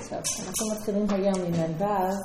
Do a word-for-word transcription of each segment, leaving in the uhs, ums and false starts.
טוב, אנחנו מתחילים היום עם הנבז.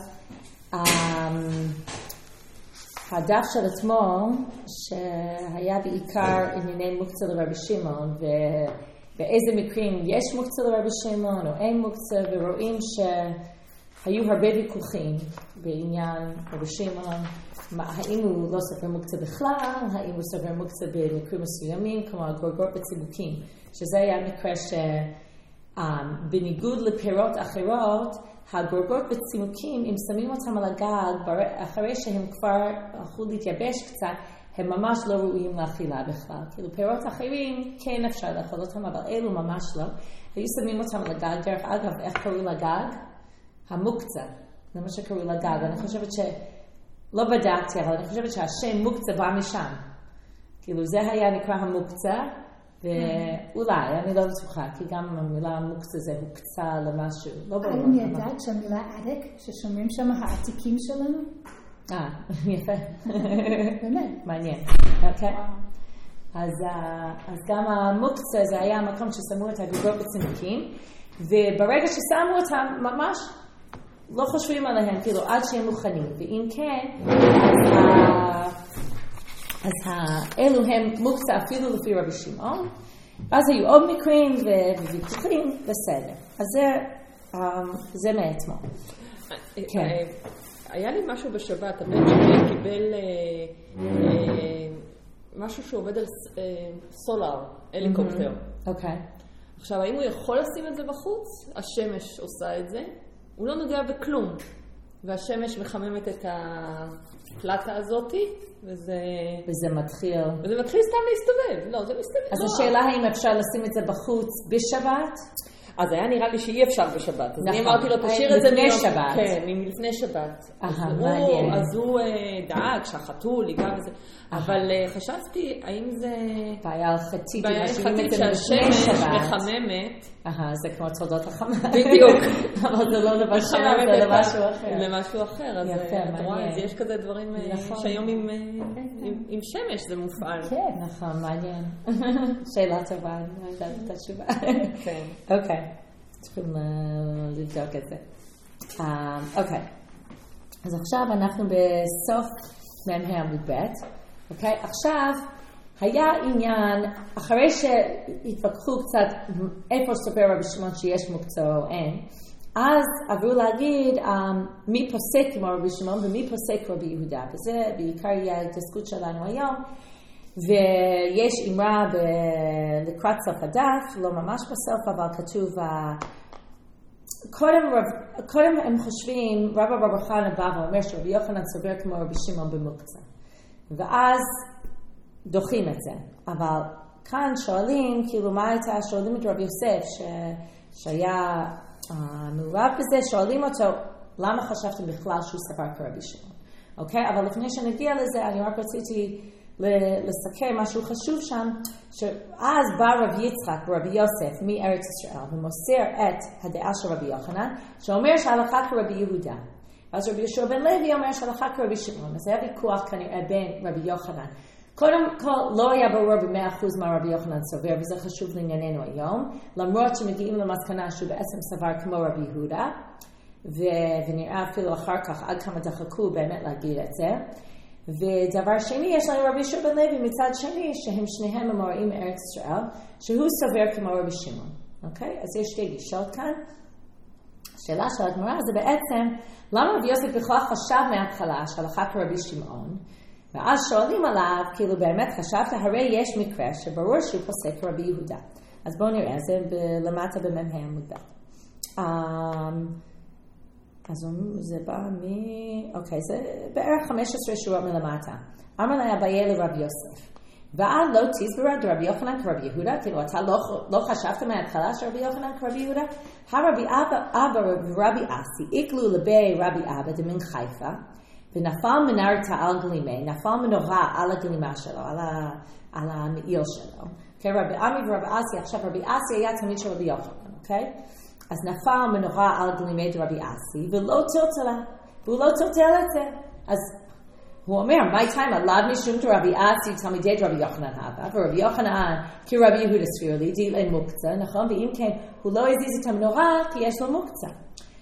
הדף של אתמול, שהיה בעיקר ענייני מוקצה לרבי שמעון, ובאיזה מקרים יש מוקצה לרבי שמעון או אין מוקצה, ורואים שהיו הרבה ויכוחים בעניין רבי שמעון, האם הוא לא סופר מוקצה בכלל, האם הוא סופר מוקצה במקרים מסוימים, כמו הגורגות בצימוקים, שזה היה מקרה שבניגוד לפירות אחרות, הגורגות בצימוקים, אם שמים אותם על הגג, אחרי שהם כבר הלכו להתייבש קצת, הם ממש לא ראויים לאכילה בכלל. כאילו פירות אחרים כן אפשר לאכול אותם, אבל אלו ממש לא. היו שמים אותם על הגג, דרך אגב, איך קראו לגג? המוקצה. זה מה שקראו לגג. אני חושבת ש... לא בדקתי, אבל אני חושבת שהשם מוקצה בא משם. כאילו זה היה נקרא המוקצה, ואולי, אני לא בטוחה, כי גם המילה מוקצה זה הוקצה למשהו. לא ברור. אני יודעת שהמילה עתק, ששומעים שם העתיקים שלנו? אה, יפה. באמת. מעניין. אוקיי. אז גם המוקצה זה היה המקום ששמו את הגורגות בצימוקים, וברגע ששמו אותם ממש, לא חושבים עליהם, כאילו, עד שהם מוכנים. ואם כן, אז האלו הם מוקצה אפילו לפי רבי שמעון. אז היו עוד מקרים וויכוחים, בסדר. אז זה מאתמול. כן. היה לי משהו בשבת, הבן שלי קיבל משהו שעובד על סולר, הליקופטר. אוקיי. עכשיו, האם הוא יכול לשים את זה בחוץ? השמש עושה את זה. הוא לא נוגע בכלום, והשמש מחממת את הפלטה הזאת, וזה... וזה מתחיל... וזה מתחיל סתם להסתובב. לא, זה מסתובב. אז השאלה האם אפשר לשים את זה בחוץ בשבת? אז היה נראה לי שאי אפשר בשבת. אז אני נכון. אמרתי לו, תשאיר את זה לפני שבת. כן, מלפני שבת. אהה, אז מעניין. הוא- אז הוא אה, דאג שהחתול ייגע וזה. אבל אה, חשבתי, האם זה... בעיה הלכתית, בעיה משאירים הלכתית את זה לפני שהשמש שבת. מחממת. אהה, זה כמו תולדות החמה. בדיוק. אבל זה לא לבשל, מחממת זה את ה- למשהו אחר. למשהו אחר. אז יפה, אה, את רואה, מעניין. אז יש כזה דברים אה, נכון. שהיום עם, אה, עם- עם שמש זה מופעל. כן, נכון, מעניין. שאלה טובה, אני לא יודעת את התשובה. כן. אוקיי, צריכים אה, לבדוק את זה. אה, אוקיי, אז עכשיו אנחנו בסוף מ"ה עמוד ב', אוקיי? עכשיו היה עניין, אחרי שהתווכחו קצת איפה סופר רבי שמעון שיש מוקצה או אין, אז עברו להגיד um, מי פוסק כמו רבי שמעון ומי פוסק רבי יהודה, וזה בעיקר יהיה ההתעסקות שלנו היום. ויש אמרה ב- לקראת סוף הדף, לא ממש בסוף, אבל כתוב, uh, קודם, רב, קודם הם חושבים, רבא בר חנא בא ואומר שרבי יוחנן סובר כמו רבי שמעון במוקצה, ואז דוחים את זה. אבל כאן שואלים, כאילו מה הייתה, שואלים את רבי יוסף, ש, שהיה uh, מעורב בזה, שואלים אותו, למה חשבתם בכלל שהוא סבר כרבי שמעון? אוקיי? אבל לפני שנגיע לזה, אני רק רציתי לסכם משהו חשוב שם, שאז בא רבי יצחק ורבי יוסף מארץ ישראל, ומוסר את הדעה של רבי יוחנן, שאומר שההלכה כרבי יהודה. אז רבי יהושע בן לוי אומר שההלכה כרבי שמעון. אז היה ויכוח כנראה בין רבי יוחנן. קודם כל, לא היה ברור במאה אחוז מה רבי יוחנן סובר, וזה חשוב לענייננו היום, למרות שמגיעים למסקנה שהוא בעצם סבר כמו רבי יהודה, ו- ונראה אפילו אחר כך עד כמה דחקו באמת להגיד את זה. ודבר שני, יש לנו רבי יהושע בן לוי מצד שני, שהם שניהם אמוראים מארץ ישראל, שהוא סובר כמו רבי שמעון. אוקיי? אז יש שתי גישות כאן. השאלה של הגמרא זה בעצם, למה רבי יוסף בכלל חשב מההתחלה שהלכה כרבי שמעון, ואז שואלים עליו, כאילו באמת חשבת, הרי יש מקרה שברור שהוא פוסק כרבי יהודה. אז בואו נראה, זה ב- למטה במ"ה עמוד ב'. Um, אז זה בא מ... אוקיי, זה בערך חמש עשרה שורות מלמטה. אמר לה אביי לרבי יוסף, ועד לא תסברה דרבי יוחנן כרבי יהודה, כאילו אתה לא, לא חשבת מההתחלה שרבי יוחנן כרבי יהודה? הרבי אבא, אבא ורבי אסי, איקלו לבי רבי אבא דמין חיפה, ונפל מנרתה על גלימי, נפל מנורה על הגלימה שלו, על, ה, על המעיל שלו. אוקיי, רבי עמי ורבי אסי, עכשיו רבי אסי היה תמיד של רבי יוחנן, אוקיי? אז נפל מנורה על גלימי דרבי אסי, ולא טלטלה, והוא לא טלטל את זה. אז הוא אומר, מה טיימה, לאו משום דרבי אסי תלמידי דרבי יוחנן הווה, ורבי יוחנן כי רבי יהודה סביר לי, דילי מוקצה, נכון? ואם כן, הוא לא הזיז את המנורה כי יש לו מוקצה.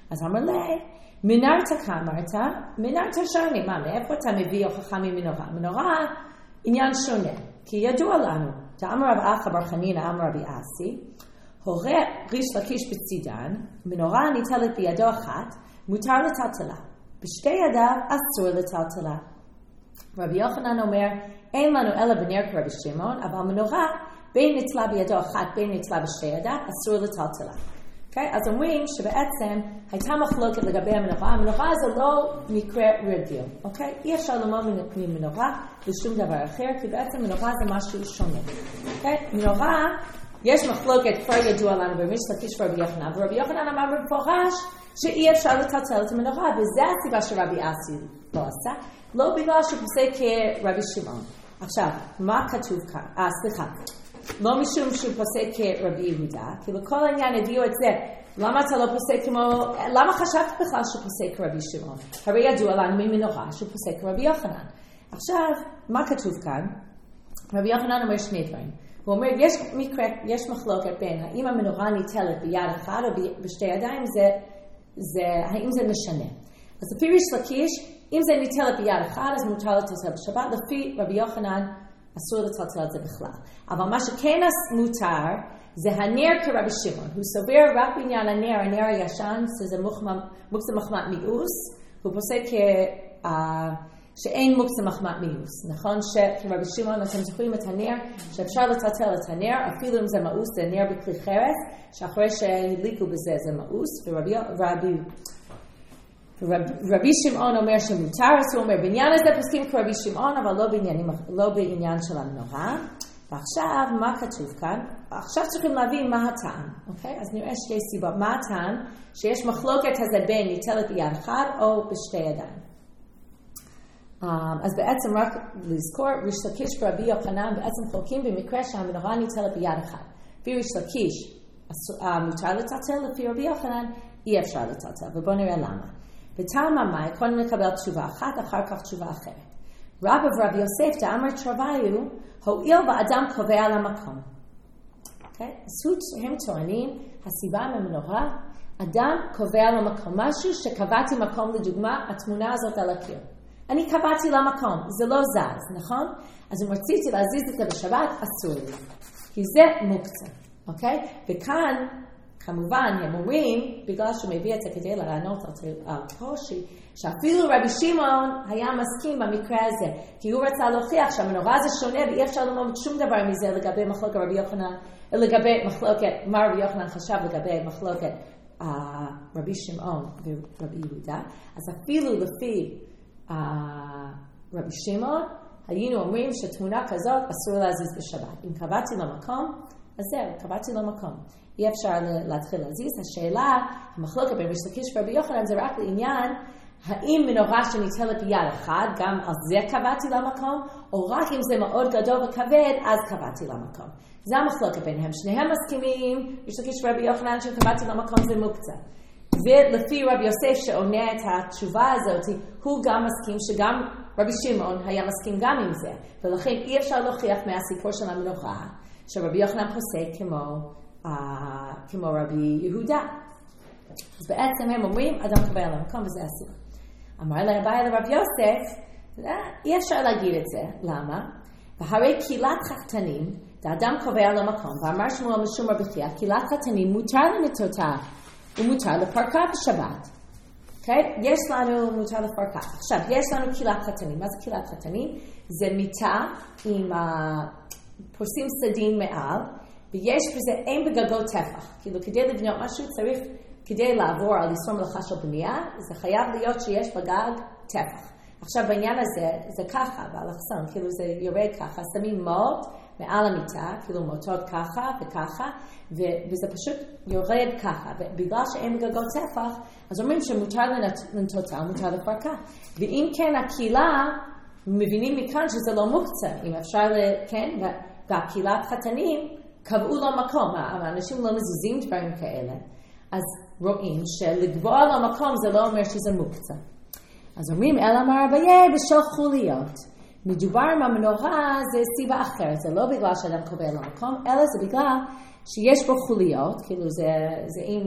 אז אמר לי, מנרת כאמרת, מנרת שונה. מה, מאיפה אתה מביא הוכחה ממנורה? מנורה עניין שונה, כי ידוע לנו, תאמר רב אחא בר חנינא אמר רבי אסי, הורה ריש לקיש בצידן, מנורה ניטלת בידו אחת, מותר לטלטלה. בשתי ידיו אסור לטלטלה. רבי יוחנן אומר, אין לנו אלא בנר כרבי שמעון, אבל מנורה בין ניטלה בידו אחת, בין ניטלה בשתי ידיו, אסור לטלטלה. Okay? אז אומרים שבעצם הייתה מחלוקת לגבי המנורה, המנורה זה לא מקרה רגיל, okay? אי אפשר ללמוד ממנורה לשום דבר אחר, כי בעצם מנורה זה משהו שונה. Okay? מנורה, יש מחלוקת כבר ידוע לנו בריש לקיש ורבי יוחנן, ורבי יוחנן אמר במפורש שאי אפשר לטלטל את המנורה, וזה הסיבה שרבי אסי לא עשה, לא בגלל שהוא פוסק כרבי שמעון. עכשיו, מה כתוב כאן? אה, סליחה. לא משום שהוא פוסק כרבי יהודה, כי לכל העניין הביאו את זה. למה אתה לא פוסק כמו, למה חשבת בכלל שהוא פוסק כרבי שמעון? הרי ידוע לנו ממנורה שהוא פוסק כרבי יוחנן. עכשיו, מה כתוב כאן? רבי יוחנן אומר שני דברים. הוא אומר, יש מקרה, יש מחלוקת בין האם המנורה ניטלת ביד אחת או בשתי ידיים, זה, זה, האם זה משנה. אז לפי ריש לקיש, אם זה ניטלת ביד אחת, אז מותר לטלטל בשבת, לפי רבי יוחנן, אסור לטלטל את זה בכלל. אבל מה שכן מותר, זה הנר כרבי שמעון. הוא סובר רק בעניין הנר, הנר הישן, שזה מוקצה מחמת מיאוס, הוא פוסק שאין מוקצה מחמת מיאוס. נכון שכרבי שמעון, אתם זוכרים את הנר, שאפשר לטלטל את הנר, אפילו אם זה מאוס, זה נר בכלי חרס, שאחרי שהדליקו בזה זה מאוס, ורבי... רבי, רבי שמעון אומר שמותר, אז הוא אומר, בעניין הזה פוסקים כרבי שמעון, אבל לא בעניין, לא בעניין של המנורה. ועכשיו, מה כתוב כאן? עכשיו צריכים להבין מה הטעם, אוקיי? אז נראה שתי סיבות. מה הטעם? שיש מחלוקת הזה בין ניטלת ביד אחד או בשתי ידיים. אז בעצם רק לזכור, ריש לקיש ורבי יוחנן בעצם חולקים במקרה שהמנורה ניטלת ביד אחד. לפי ריש לקיש מותר לטלטל, לפי רבי יוחנן אי אפשר לטלטל, ובואו נראה למה. בטעם המאי, קודם נקבל תשובה אחת, אחר כך תשובה אחרת. רבא ורבי יוסף דאמר תרוויו, הואיל באדם קובע על המקום. Okay? אז הם טוענים, הסיבה ממנורה, אדם קובע על המקום. משהו שקבעתי מקום, לדוגמה, התמונה הזאת על הקיר. אני קבעתי למקום, זה לא זז, נכון? אז אם רציתי להזיז את זה בשבת, אסור לי. כי זה מוקצה. Okay? וכאן, כמובן, הם אומרים, בגלל שהוא מביא את זה כדי לענות על קושי, שאפילו רבי שמעון היה מסכים במקרה הזה, כי הוא רצה להוכיח שהמנורה זה שונה, ואי אפשר ללמוד שום דבר מזה לגבי מחלוקת רבי יוחנן, לגבי מחלוקת, מה רבי יוחנן חשב לגבי מחלוקת uh, רבי שמעון ורבי יהודה. אז אפילו לפי uh, רבי שמעון, היינו אומרים שתמונה כזאת אסור להזיז בשבת. אם קבעתי למקום, אז זהו, קבעתי למקום. אי אפשר להתחיל להזיז. השאלה, המחלוקת בין ריש לקיש ורבי יוחנן זה רק לעניין, האם מנורה שניטלת ביד אחד, גם על זה קבעתי למקום, או רק אם זה מאוד גדול וכבד, אז קבעתי למקום. זה המחלוקת ביניהם. שניהם מסכימים, ריש לקיש ורבי יוחנן שקבעתי למקום זה מוקצה. ולפי רבי יוסף שעונה את התשובה הזאת, הוא גם מסכים שגם רבי שמעון היה מסכים גם עם זה. ולכן אי אפשר להוכיח מהסיפור של המנורה, שרבי יוחנן פוסק כמו, uh, כמו רבי יהודה. אז בעצם הם אומרים, אדם קובע על המקום וזה הסיבה. אמר לה הבעיה לרב יוסף, אי אפשר להגיד את זה, למה? והרי קהילת חתנים, האדם קובע על המקום, ואמר שמואל משום רבי חייא, קהילת חתנים מותר לנטותה, ומותר לפרקה בשבת. Okay? יש לנו מותר לפרקה. עכשיו, יש לנו קהילת חתנים. מה זה קהילת חתנים? זה מיטה עם פורסים סדין מעל, ויש בזה, אין בגגות טפח. כאילו, כדי לבנות משהו צריך, כדי לעבור על איסור מלאכה של בנייה, זה חייב להיות שיש בגג טפח. עכשיו, בעניין הזה, זה ככה, באלכסון, כאילו זה יורד ככה, שמים מוט מעל המיטה, כאילו מוטות ככה וככה, ו- וזה פשוט יורד ככה, ובגלל שאין בגגות טפח, אז אומרים שמותר לנטותה, מותר לפרקה. ואם כן, הקהילה, מבינים מכאן שזה לא מוקצה, אם אפשר, כן, והקהילת חתנים קבעו לו מקום, האנשים לא מזיזים דברים כאלה, אז רואים שלגבוע לו מקום זה לא אומר שזה מוקצה. אז אומרים, אלא אמר אביי בשל חוליות. מדובר עם המנורה זה סיבה אחרת, זה לא בגלל שאדם קובע לו מקום, אלא זה בגלל שיש בו חוליות, כאילו זה, זה עם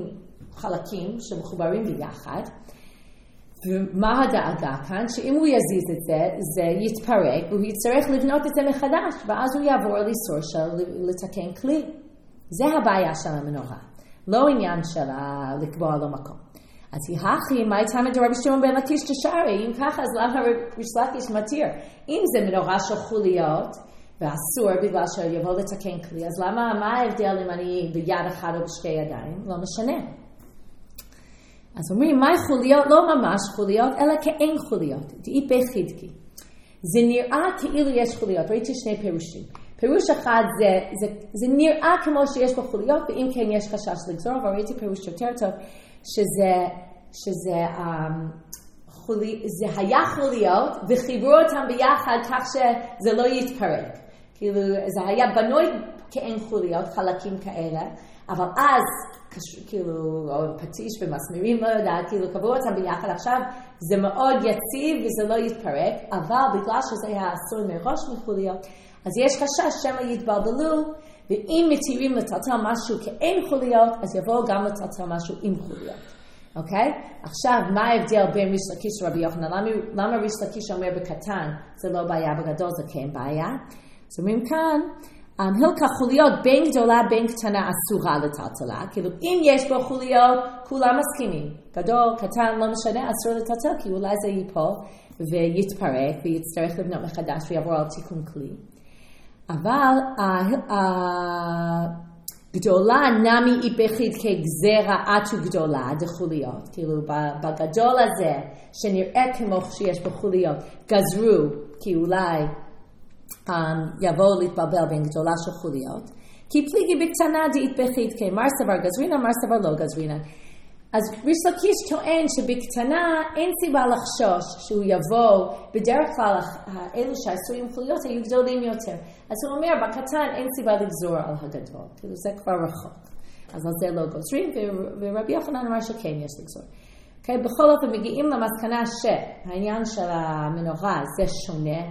חלקים שמחוברים ביחד. ומה הדאגה כאן? שאם הוא יזיז את זה, זה יתפרק, והוא יצטרך לבנות את זה מחדש, ואז הוא יעבור לאיסור של לתקן כלי. זה הבעיה של המנורה. לא עניין של לקבוע לו מקום. אז יחי, מה הייתה מדרבי שמעון בן לקיש תשארי? אם ככה, אז למה ריש לקיש מתיר? אם זה מנורה של חוליות, ואסור בגלל שיבוא לתקן כלי, אז למה, מה ההבדל אם אני ביד אחת או בשתי ידיים? לא משנה. אז אומרים, מה חוליות? לא ממש חוליות, אלא כאין חוליות. תהי בחידקי. זה נראה כאילו יש חוליות. ראיתי שני פירושים. פירוש אחד זה, זה, זה נראה כמו שיש בו חוליות, ואם כן יש חשש לגזור, אבל ראיתי פירוש יותר טוב, שזה, שזה, um, חולי, זה היה חוליות, וחיברו אותם ביחד כך שזה לא יתפרק. כאילו, זה היה בנוי כאין חוליות, חלקים כאלה, אבל אז, כאילו, או פטיש ומסמירים, לא יודעת, כאילו, קבעו אותם ביחד. עכשיו, זה מאוד יציב וזה לא יתפרק, אבל בגלל שזה היה אסור מראש מחוליות, אז יש חשש שמא יתבלבלו, ואם מתירים לטלטל משהו כאין חוליות, אז יבואו גם לטלטל משהו עם חוליות. אוקיי? עכשיו, מה ההבדל בין ריש לקיש ורבי יוחנן? למה, למה ריש לקיש אומר בקטן, זה לא בעיה, בגדול זה כן בעיה? אז אומרים כאן, הלכה חוליות בין גדולה בין קטנה אסורה לטלטלה, כאילו אם יש בו חוליות, כולם מסכימים. גדול, קטן, לא משנה, אסור לטלטל, כי אולי זה ייפול ויתפרק ויצטרך לבנות מחדש ויעבור על תיקון כלי. אבל הגדולה נמי היא בחיד כגזרה עטו גדולה, דחוליות. כאילו בגדול הזה, שנראה כמו שיש בו חוליות, גזרו, כי אולי um, יבואו להתבלבל בין גדולה של חוליות. כי פליגי בקטנה דאית בחיד כמר סבר גזרינה, מר סבר לא גזרינה. אז ריש לקיש טוען שבקטנה אין סיבה לחשוש שהוא יבוא, בדרך כלל אלו שעשו עם חוליות היו גדולים יותר. אז הוא אומר, בקטן אין סיבה לגזור על הגדול, כאילו זה כבר רחוק. אז על זה לא גוזרים, ורבי יוחנן אמר שכן יש לגזור. Okay, בכל אופן מגיעים למסקנה שהעניין של המנורה זה שונה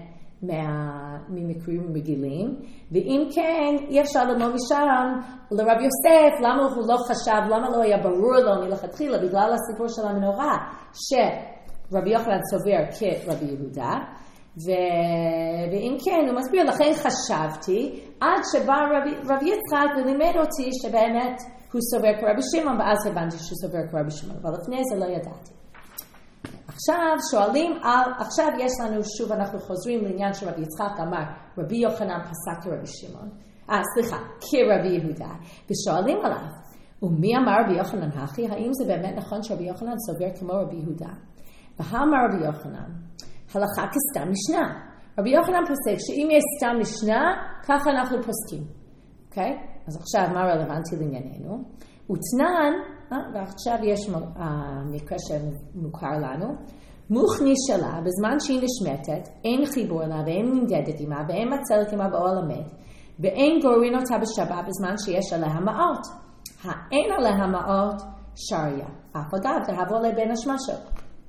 ממקרים רגילים, ואם כן אי אפשר ללמוד משם לרבי יוסף למה הוא לא חשב, למה לא היה ברור לו מלכתחילה בגלל הסיפור של המנורה שרבי יוחנן סובר כרבי יהודה, ו... ואם כן הוא מסביר לכן חשבתי עד שבא רבי, רבי יצחק ולימד אותי שבאמת הוא סובר כרבי שמעון, ואז הבנתי שהוא סובר כרבי שמעון, אבל לפני זה לא ידעתי. עכשיו שואלים על, עכשיו יש לנו שוב, אנחנו חוזרים לעניין שרבי יצחק אמר, רבי יוחנן פסק כרבי שמעון, אה סליחה, כרבי יהודה, ושואלים עליו, ומי אמר רבי יוחנן הכי? האם זה באמת נכון שרבי יוחנן סובר כמו רבי יהודה? והאמר רבי יוחנן, הלכה כסתם משנה. רבי יוחנן פוסק שאם יש סתם משנה, ככה אנחנו פוסקים. אוקיי? אז עכשיו מה רלוונטי לענייננו? ותנן, ועכשיו יש מקרה שמוכר לנו, מוכני שלה, בזמן שהיא נשמטת, אין חיבור לה ואין נמדדת עמה, ואין מצלת עמה באוהל המת, ואין גורין אותה בשבת בזמן שיש עליה מעות. האין עליה מעות שריה. אף אגב, תהבו עליה בין השמשות.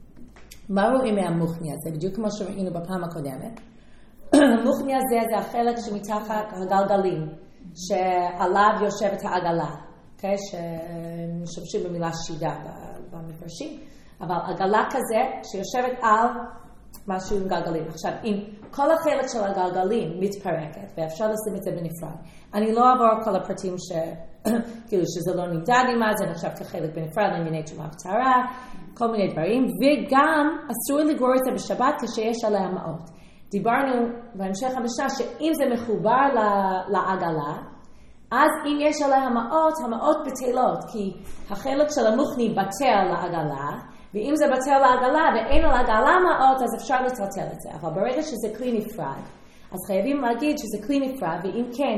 מה רואים מהמוכני הזה? בדיוק כמו שראינו בפעם הקודמת. המוכני הזה זה החלק שמתחת הגלגלים, שעליו יושבת העגלה. Okay, שמשתמשים במילה שידה במפרשים, אבל עגלה כזה שיושבת על משהו עם גלגלים. עכשיו, אם כל החלק של הגלגלים מתפרקת, ואפשר לשים את זה בנפרד, אני לא אעבור כל הפרטים ש... כאילו שזה לא נמדד עם מה, זה נחשב כחלק בנפרד, לענייני תשומה וצערה, כל מיני דברים, וגם אסור לגרור את זה בשבת כשיש עליה מעות. דיברנו בהמשך המשנה שאם זה מחובר לעגלה, אז אם יש עליה מעות, המעות בטלות, כי החלק של המוכני בטל לעגלה, ואם זה בטל לעגלה ואין על העגלה מעות, אז אפשר לטלטל את זה. אבל ברגע שזה כלי נפרד, אז חייבים להגיד שזה כלי נפרד, ואם כן,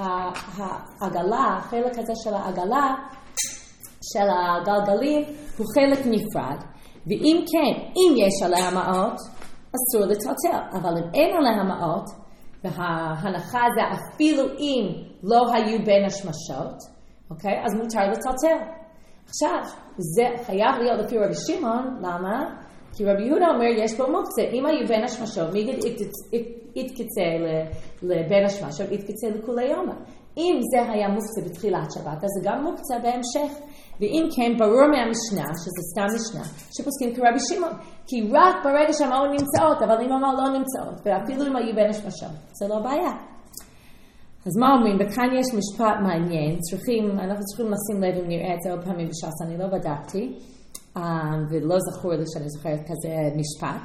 העגלה, החלק הזה של העגלה, של הגלגלים, הוא חלק נפרד. ואם כן, אם יש עליה מעות, אסור לטלטל. אבל אם אין עליה מעות, וההנחה זה אפילו אם לא היו בין השמשות, אוקיי? אז מותר לטלטל. עכשיו, זה חייב להיות לפי רבי שמעון, למה? כי רבי יהודה אומר, יש פה מוקצה, אם היו בין השמשות, מיגד יתקצה לבין השמשות, יתקצה לכולי יום. אם זה היה מוקצה בתחילת שבת, אז זה גם מוקצה בהמשך. ואם כן, ברור מהמשנה, שזה סתם משנה, שפוסקים כרבי שמעון, כי רק ברגע שהמעות נמצאות, אבל אם המעות לא נמצאות, ואפילו אם היו בין השמשות, זה לא בעיה. אז מה אומרים? וכאן יש משפט מעניין, צריכים, אנחנו צריכים לשים לב אם נראה את זה עוד פעמים בש"ס, אני לא בדקתי, ולא זכור לי שאני זוכרת כזה משפט.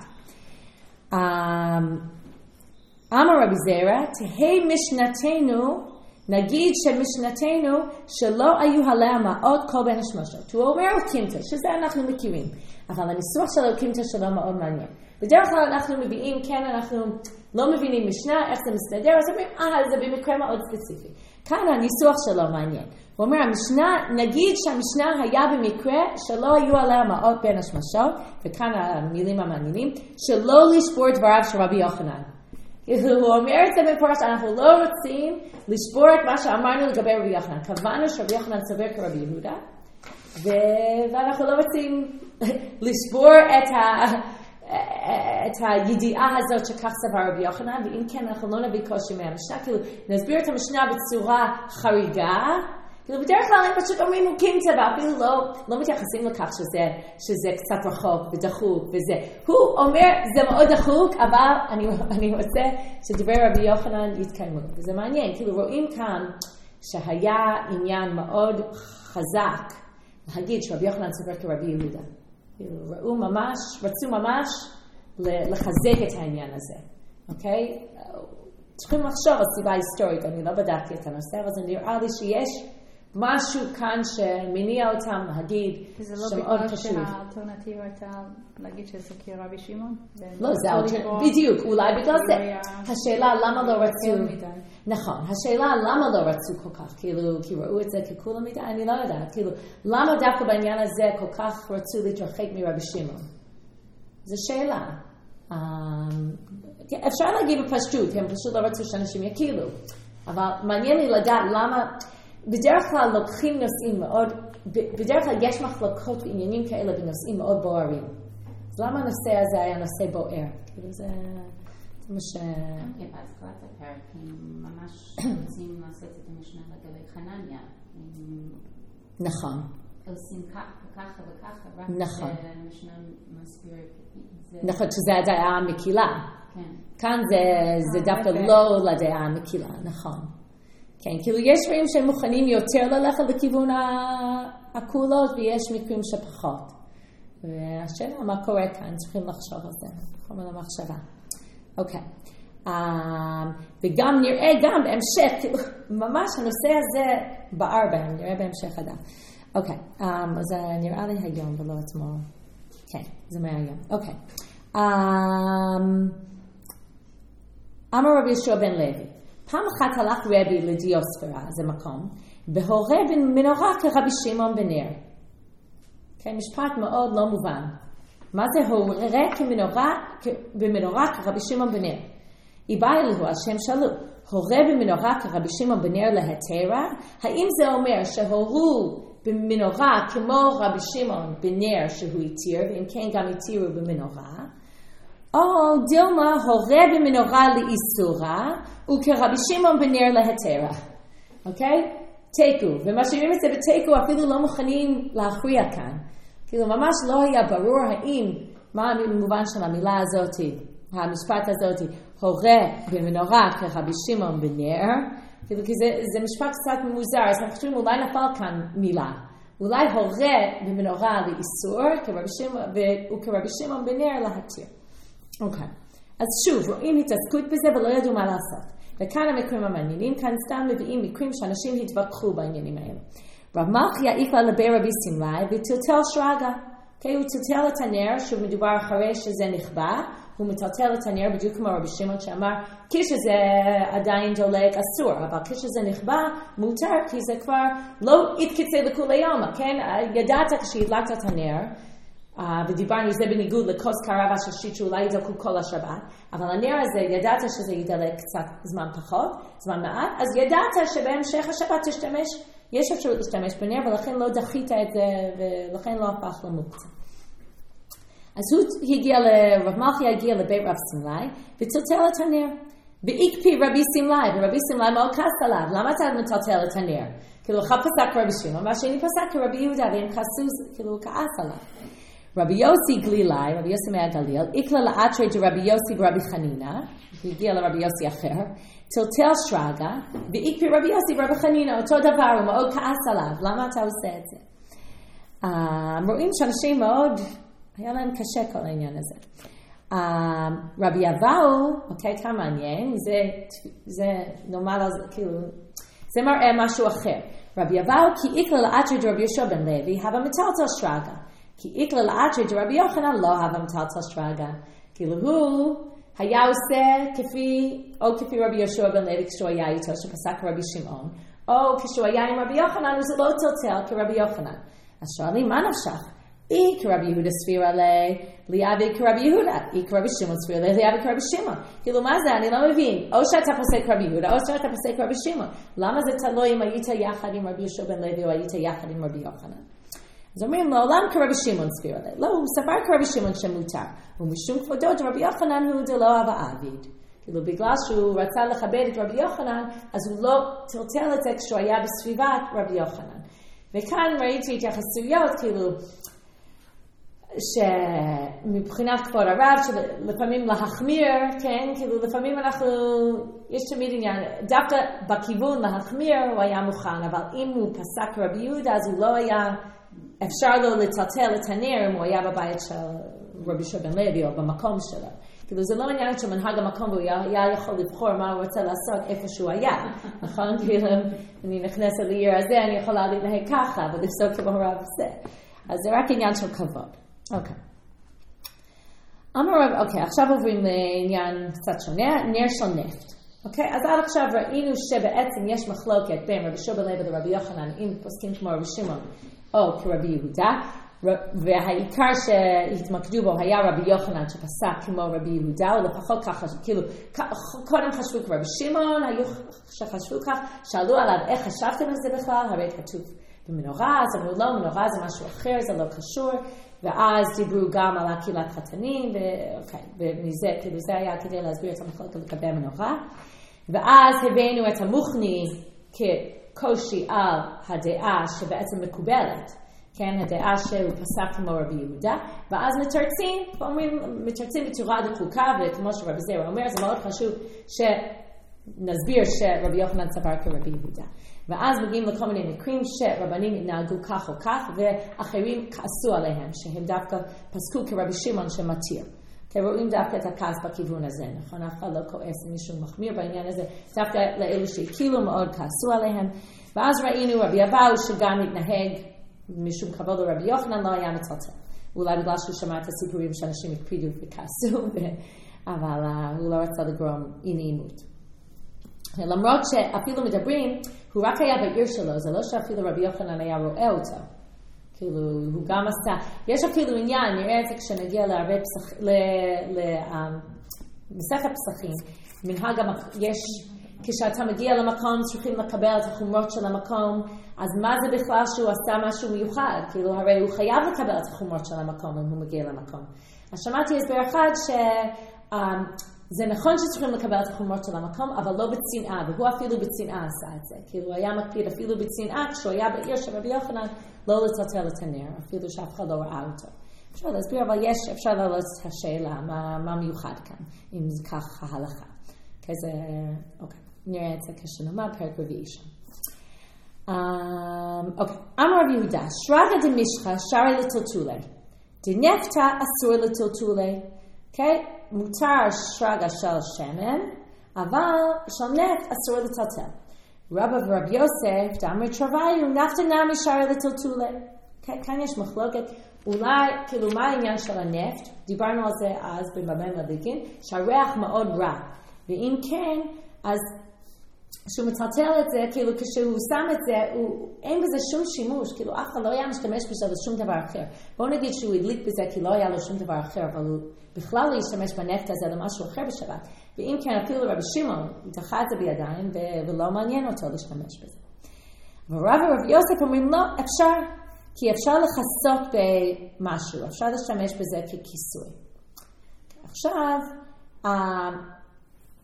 אמר רבי זרע, תהי משנתנו, נגיד שמשנתנו שלא היו עליה מעות כל בין השמשות. הוא אומר אוקימתא, שזה אנחנו מכירים, אבל הניסוח של אוקימתא שלו מאוד מעניין. בדרך כלל אנחנו מביאים, כן, אנחנו לא מבינים משנה, איך זה מסתדר, אז אומרים, אה, זה במקרה מאוד ספציפי. כאן הניסוח שלו מעניין. הוא אומר, המשנה, נגיד שהמשנה היה במקרה שלא היו עליה מעות בין השמשות, וכאן המילים המעניינים, שלא לשבור דבריו של רבי יוחנן. הוא אומר את זה במפורש, אנחנו לא רוצים לשבור את מה שאמרנו לגבי רבי יוחנן. קבענו שרבי יוחנן סובר כרבי יהודה, ואנחנו לא רוצים לשבור את ה... את הידיעה הזאת שכך סבר רבי יוחנן, ואם כן אנחנו לא נביא קושי מהמשנה, כאילו נסביר את המשנה בצורה חריגה, כאילו בדרך כלל הם פשוט אומרים אוקימתא, ואפילו לא, לא מתייחסים לכך שזה, שזה קצת רחוק ודחוק וזה. הוא אומר זה מאוד דחוק, אבל אני, אני רוצה שדברי רבי יוחנן יתקיימו, וזה מעניין, כאילו רואים כאן שהיה עניין מאוד חזק להגיד שרבי יוחנן סובר כרבי יהודה. ראו ממש, רצו ממש לחזק את העניין הזה, אוקיי? צריכים לחשוב על סיבה היסטורית, אני לא בדקתי את הנושא, אבל זה נראה לי שיש משהו כאן שמניע אותם להגיד שמאוד חשוב. זה לא בגלל שהאלטרנטיבה הייתה להגיד שזה כרבי שמעון? לא, זה אלטרנטיבה, בדיוק, אולי בגלל זה. השאלה למה לא רצו, נכון, השאלה למה לא רצו כל כך, כאילו, כי ראו את זה ככולם מדי, אני לא יודעת, כאילו, למה דווקא בעניין הזה כל כך רצו להתרחק מרבי שמעון? זו שאלה. אפשר להגיד בפשטות, הם פשוט לא רצו שאנשים יכירו, אבל מעניין לי לדעת למה, בדרך כלל לוקחים נושאים מאוד, בדרך כלל יש מחלוקות ועניינים כאלה בנושאים מאוד בוערים. אז למה הנושא הזה היה נושא בוער? כאילו זה... זה מה ש... כן, בהתחלת הפרק, הם ממש רוצים לעשות את המשנה לגבי חנניה. נכון. עושים ככה וככה, רק שהמשנה מסביר את זה. נכון, שזה הדעה המקילה. כן. כאן זה דווקא לא לדעה המקילה, נכון. כן, כאילו יש דברים שהם מוכנים יותר ללכת לכיוון הקולות, ויש מקרים שפחות. והשאלה מה קורה כאן, צריכים לחשוב על זה, חומר למחשבה. אוקיי. וגם נראה גם בהמשך, כאילו, ממש הנושא הזה בער בהם, נראה בהמשך אדם. אוקיי, אז זה נראה לי היום ולא אתמול. כן, זה מהיום. אוקיי. אמר רבי יהושע בן לוי, פעם אחת הלך רבי לדיוספרה, זה מקום, בהורה במנורה כרבי שמעון בן נר. כן, משפט מאוד לא מובן. מה זה הורה כמנורה, במנורה כרבי שמעון בן נר? היא באה אלוהו, השם שאלו, הורה במנורה כרבי שמעון בן נר להתרה? האם זה אומר שהורו במנורה כמו רבי שמעון בן נר שהוא התיר, ואם כן גם התירו במנורה? או דילמה הורה במנורה לאיסורה, וכרבי שמעון בן נר להתרה. אוקיי? תיקו. ומשאירים את זה בתיקו, אפילו לא מוכנים להכריע כאן. כאילו ממש לא היה ברור האם, מה המובן של המילה הזאת, המשפט הזאת, הורה במנורה כרבי שמעון בן נר, כאילו כי זה, זה משפט קצת מוזר, אז אנחנו חושבים אולי נפל כאן מילה. אולי הורה במנורה לאיסור, וכרבי שמעון בן נר להתיר. אוקיי. אז שוב, רואים התעסקות בזה ולא ידעו מה לעשות. וכאן המקרים המעניינים, כאן סתם מביאים מקרים שאנשים התווכחו בעניינים האלה. רב מלכי העיף על לבי רבי סמלי וטלטל שרגא. Okay, הוא טלטל את הנר, שוב מדובר אחרי שזה נכבה, הוא מטלטל את הנר בדיוק כמו רבי שמעון שאמר, כשזה עדיין דולק אסור, אבל כשזה נכבה מותר, כי זה כבר לא התקצה לכולי יום, כן? ידעת כשהדלקת את הנר, Uh, ודיברנו זה בניגוד לכוס קרה והששית שאולי ידלקו כל השבת, אבל הנר הזה ידעת שזה ידלק קצת זמן פחות, זמן מעט, אז ידעת שבהמשך השבת תשתמש, יש אפשרות להשתמש בנר ולכן לא דחית את זה ולכן לא הפך למוקצה. אז הוא הגיע, רב מלכי הגיע לבית רב סמלי וטלטל את הנר. ואיקפי רבי סמלי, ורבי סמלי מאוד כעס עליו, למה אתה מטלטל את הנר? כאילו, אחד פסק רבי שמעון, והשני פסק כרבי יהודה, והם כעסו, כאילו, כעס עליו. רבי יוסי גלילי, רבי יוסי מהגליל, איקלה לאתרי דרבי יוסי ורבי חנינה, הגיע לרבי יוסי אחר, טלטל שרגא, ואיקפי רבי יוסי ורבי חנינה, אותו דבר, הוא מאוד כעס עליו, למה אתה עושה את זה? רואים שאנשים מאוד, היה להם קשה כל העניין הזה. רבי אבאו, אוקיי, כמה מעניין, זה נאמר, כאילו, זה מראה משהו אחר. רבי אבאו, כי איקלה לאתרי דרבי יהושע בן לוי, הווה מטלטל שרגא. כי איקלה לאתרי דרבי יוחנן לא הווה מטלטל שרגא. כאילו הוא היה עושה כפי, או כפי רבי יהושע בן לוי כשהוא היה איתו, שפסק רבי שמעון, או כשהוא היה עם רבי יוחנן, וזה לא טלטל כרבי יוחנן. אז שואלים, מה נפשך? אי כרבי יהודה ספירה ליאבי כרבי יהודה, אי כרבי שמעון ספירה ליאבי כרבי שמעון. כאילו מה זה? אני לא מבין. או שאתה פוסק רבי יהודה, או שאתה פוסק רבי שמעון. למה זה תלוי אם היית יחד עם רבי יהושע בן לוי או היית יחד עם רבי יוחנן? אז אומרים, לעולם כרבי שמעון ספירה לי. לא, הוא סבר כרבי שמעון שמותר. ומשום כבודו רבי יוחנן הוא דלא אב העביד. כאילו בגלל שהוא רצה לכבד את רבי יוחנן, אז הוא לא טלטל את זה כשהוא היה בסביבת רבי יוחנן. וכאן ראיתי התייחסויות, כאילו, שמבחינת כבוד הרב, שלפעמים להחמיר, כן, כאילו לפעמים אנחנו, יש תמיד עניין, דווקא בכיוון להחמיר הוא היה מוכן, אבל אם הוא פסק רבי יהודה, אז הוא לא היה, אפשר לו לטלטל את הנר אם הוא היה בבית של רבי יהושע בן לוי או במקום שלו. כאילו זה לא עניין של מנהג המקום, והוא היה יכול לבחור מה הוא רוצה לעשות איפה שהוא היה. נכון? כאילו, אני נכנסת לעיר הזה, אני יכולה להתנהג ככה, ולפסוק כמו רב זה. אז זה רק עניין של כבוד. אוקיי. אמר רב, אוקיי, עכשיו עוברים לעניין קצת שונה, נר של נפט. אוקיי? אז עד עכשיו ראינו שבעצם יש מחלוקת בין רבי יהושע בן לוי לרבי יוחנן, אם פוסקים כמו רבי שמעון או כרבי יהודה, והעיקר שהתמקדו בו היה רבי יוחנן שפסק כמו רבי יהודה, או לפחות ככה, כאילו, קודם חשבו כרבי שמעון, היו שחשבו כך, שאלו עליו איך חשבתם על זה בכלל, הרי כתוב במנורה, אז אמרו לא, מנורה זה משהו אחר, זה לא קשור, ואז דיברו גם על הקהילת חתנים, ואוקיי, ומזה, כאילו זה היה כדי להסביר את המחלוקת לגבי המנורה, ואז הבאנו את המוכני כקושי על הדעה שבעצם מקובלת, כן, הדעה שהוא פסק כמו רבי יהודה, ואז מתרצים, אומרים, מתרצים בצורה דקוקה, וכמו שרבי זרע אומר, זה מאוד חשוב שנסביר שרבי יוחנן סבר כרבי יהודה. ואז מגיעים לכל מיני מקרים שרבנים התנהגו כך או כך, ואחרים כעסו עליהם, שהם דווקא פסקו כרבי שמעון שמתיר. כי רואים דווקא את הכעס בכיוון הזה, נכון? אף אחד לא כועס אם מישהו מחמיר בעניין הזה, דווקא לאלו שהקילו מאוד כעסו עליהם. ואז ראינו רבי אבאו שגם התנהג, משום כבוד לרבי יוחנן לא היה מטלטל. אולי בגלל שהוא שמע את הסיפורים שאנשים הקפידו וכעסו, אבל uh, הוא לא רצה לגרום אי נעימות. למרות שאפילו מדברים, הוא רק היה בעיר שלו, זה לא שאפילו רבי יוחנן היה רואה אותו. כאילו, הוא גם עשה, יש אפילו עניין, נראה את זה כשנגיע להרבה פסח, למסכת פסחים, מנהג, יש, כשאתה מגיע למקום, צריכים לקבל את החומרות של המקום, אז מה זה בכלל שהוא עשה משהו מיוחד? כאילו, הרי הוא חייב לקבל את החומרות של המקום אם הוא מגיע למקום. אז שמעתי הסבר אחד שזה נכון שצריכים לקבל את החומרות של המקום, אבל לא בצנעה, והוא אפילו בצנעה עשה את זה. כאילו, הוא היה מקפיד אפילו בצנעה, כשהוא היה בעיר של רבי יוחנן, לא לטלטל את הנר, אפילו שאף אחד לא ראה אותו. אפשר להסביר, אבל יש, אפשר להעלות את השאלה, מה, מה מיוחד כאן, אם זה כך ההלכה. כזה, אוקיי, נראה את זה כשנאמר פרק רביעי שם. אוקיי, אמר רבי יהודה, שרגא דמשחה שרי לטלטולי, דנפתא אסור לטלטולי, אוקיי? מותר שרגא של שמן, אבל של נפט אסור לטלטל. רבא ורבי יוסף, דאמר תרוויו, נפתא נמי שרי לטלטולי. אוקיי, כאן יש מחלוקת, אולי, כאילו מה העניין של הנפט? דיברנו על זה אז במבן מדליקין, שהריח מאוד רע. ואם כן, אז כשהוא מטלטל את זה, כאילו כשהוא שם את זה, הוא, אין בזה שום שימוש, כאילו אף אחד לא היה משתמש בזה לשום דבר אחר. בואו נגיד שהוא הדליק בזה כי לא היה לו שום דבר אחר, אבל הוא בכלל לא ישתמש בנפט הזה למשהו אחר בשבת. ואם כן, אפילו רבי שמעון, הוא דחה את זה בידיים ו- ולא מעניין אותו להשתמש בזה. ורב ורבי יוסף אומרים, לא, אפשר, כי אפשר לחסות במשהו, אפשר להשתמש בזה ככיסוי. עכשיו,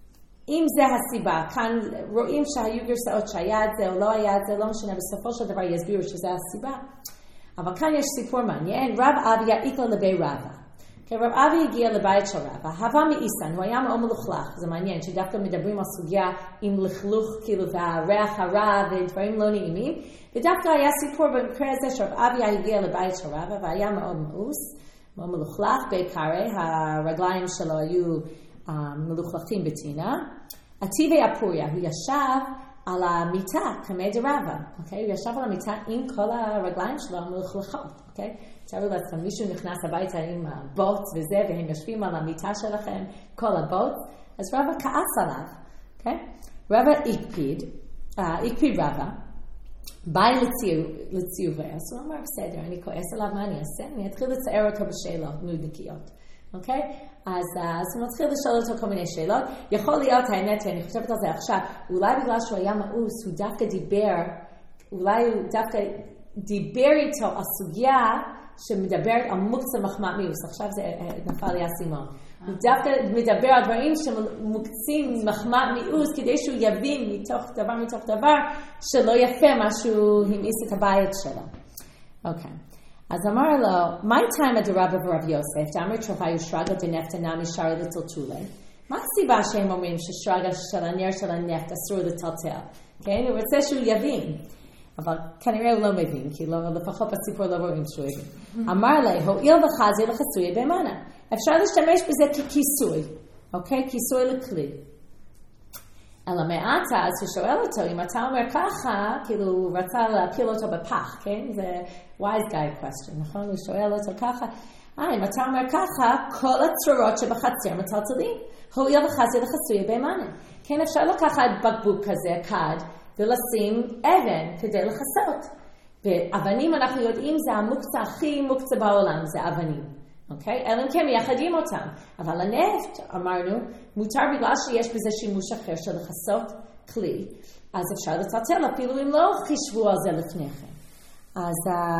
אם זה הסיבה, כאן רואים שהיו גרסאות שהיה את זה או לא היה את זה, לא משנה, בסופו של דבר יסבירו שזה הסיבה. אבל כאן יש סיפור מעניין, רב אביה איקלה לבי רבא. כי רב אבי הגיע לבית של רבא, הווה מאיסן, הוא היה מאוד מלוכלך, זה מעניין שדווקא מדברים על סוגיה עם לכלוך, כאילו והריח הרע ודברים לא נעימים, ודווקא היה סיפור במקרה הזה שרב אבי הגיע לבית של רבא והיה מאוד מאוס, מאוד מלוכלך, בעיקרי הרגליים שלו היו uh, מלוכלכים בטינה. עטיבי הפוריה, הוא ישב על המיטה כמי דרבא, אוקיי? הוא ישב על המיטה עם כל הרגליים שלו המלוכלכות, אוקיי? תראו לעצמם, מישהו נכנס הביתה עם הבוט וזה, והם יושבים על המיטה שלכם, כל הבוט, אז רבא כעס עליו, אוקיי? רבא הקפיד, הקפיד רבא, בא לציווי, אז הוא אמר, בסדר, אני כועס עליו, מה אני אעשה? אני אתחיל לצייר אותו בשאלות נודניקיות, אוקיי? אז, אז הוא מתחיל לשאול אותו כל מיני שאלות. יכול להיות, האמת, ואני חושבת על זה עכשיו, אולי בגלל שהוא היה מאוס, הוא דווקא דיבר, אולי הוא דווקא דיבר איתו על סוגיה שמדברת על מוקצה מחמת מיאוס. עכשיו זה נפל לי הסימון. הוא דווקא מדבר על דברים שמוקצים מחמת מיאוס, כדי שהוא יבין מתוך דבר מתוך דבר, שלא יפה משהו המאיס את הבית שלו. אוקיי. אז אמר לו, מה טעם דרבא ורב יוסף, דאמר תרופה שרגא דנפתא נמי שרי לטלטולי? מה הסיבה שהם אומרים ששרגא של הנר של הנפט אסור לטלטל? כן, הוא רוצה שהוא יבין. אבל כנראה הוא לא מבין, כי לא, לפחות בסיפור לא רואים שהוא יבין. אמר לי, הואיל וחזי לחסוי במנה. אפשר להשתמש בזה ככיסוי, אוקיי? כיסוי לכלי. אלא מעטה, אז הוא שואל אותו, אם אתה אומר ככה, כאילו הוא רצה להפיל אותו בפח, כן? זה wise guy question, נכון? הוא שואל אותו ככה, אה, אם אתה אומר ככה, כל הצרורות שבחצר מטלטלים, הואיל וחזי לחסוי במנה. כן, אפשר לקחת בקבוק כזה, כד, ולשים אבן כדי לחסות. ואבנים אנחנו יודעים זה המוקצה הכי מוקצה בעולם, זה אבנים. אוקיי? אלא אם כן מייחדים אותם. אבל הנפט, אמרנו, מותר בגלל שיש בזה שימוש אחר של לחסות כלי. אז אפשר לטלטל, אפילו אם לא חישבו על זה לפני כן. אז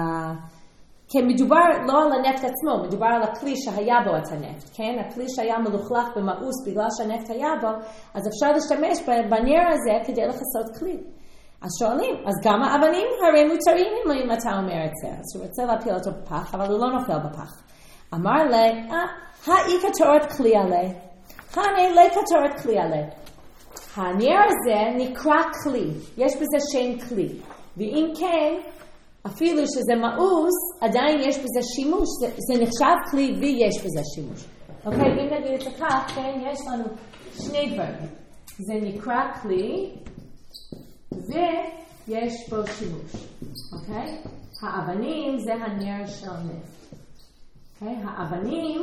כן, מדובר לא על הנפט עצמו, מדובר על הכלי שהיה בו את הנפט. כן? הכלי שהיה מלוכלך במאוס בגלל שהנפט היה בו, אז אפשר להשתמש בנר הזה כדי לחסות כלי. אז שואלים, אז גם האבנים הרי מותרים אם אתה אומר את זה. אז הוא רוצה להפיל אותו בפח, אבל הוא לא נופל בפח. אמר לי, האי כתורת כלי עלי. חנה לי כתורת כלי עלי. הנר הזה נקרא כלי. יש בזה שם כלי. ואם כן, אפילו שזה מאוס, עדיין יש בזה שימוש. זה, זה נחשב כלי ויש בזה שימוש. אוקיי, אם נגיד את זה כך, כן, יש לנו שני דברים. זה נקרא כלי, ויש בו שימוש. אוקיי? האבנים זה הנר של נפט. Okay, האבנים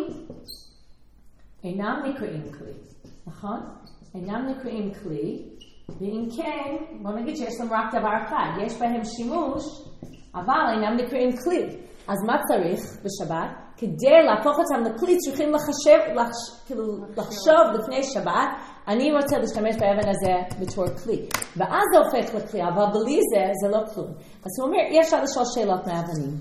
אינם נקראים כלי, נכון? אינם נקראים כלי, ואם כן, בוא נגיד שיש להם רק דבר אחד, יש בהם שימוש, אבל אינם נקראים כלי. אז מה צריך בשבת? כדי להפוך אותם לכלי, צריכים לחשב, לחש, כאילו, לחשוב לפני שבת, אני רוצה להשתמש באבן הזה בתור כלי. ואז זה הופך לכלי, אבל בלי זה, זה לא כלום. אז הוא אומר, אי אפשר לשאול שאלות מהאבנים.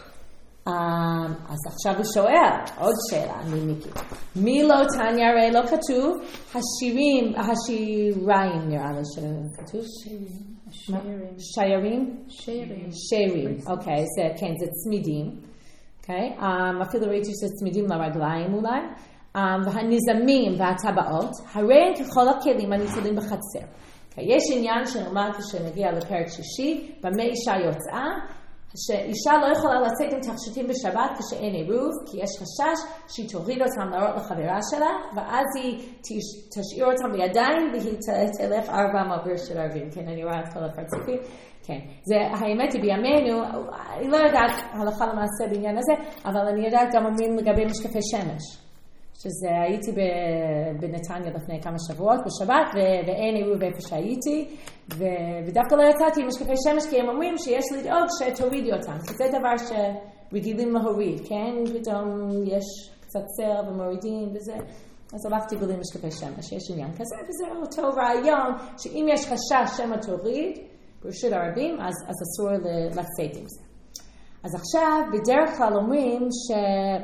אז עכשיו הוא שואל, עוד שאלה, אני מיקי. מי לא תניא הרי לא כתוב? השירים, השיריים נראה לי שכתוב? שיירים. שיירים? שיירים. שיירים, אוקיי, זה, כן, זה צמידים. אוקיי, אפילו ראיתי שזה צמידים לרגליים אולי. והניזמים והטבעות, הרי הם ככל הכלים הניצולים בחצר. יש עניין שנאמר כשנגיע לפרק שישי, במה אישה יוצאה, שאישה לא יכולה לצאת עם תכשיטים בשבת כשאין עירוב, כי יש חשש שהיא תוריד אותם להראות לחברה שלה, ואז היא תשאיר אותם בידיים והיא תלך ארבע מעביר של ערבים. כן, אני רואה את כל הפרצופים. כן, זה, האמת היא בימינו, אני לא יודעת הלכה למעשה בעניין הזה, אבל אני יודעת גם אומרים לגבי משקפי שמש. שזה הייתי בנתניה לפני כמה שבועות בשבת, ואין עירוב איפה שהייתי, ודווקא לא יצאתי עם משקפי שמש, כי הם אומרים שיש לדאוג שתורידי אותם, כי זה דבר שרגילים להוריד, כן? פתאום יש קצת צר ומורידים וזה, אז הלכתי בלי משקפי שמש, יש עניין כזה, וזה אותו רעיון, שאם יש חשש שמה תוריד, ברשות הרבים, אז, אז אסור לצאת עם זה. אז עכשיו, בדרך כלל אומרים ש...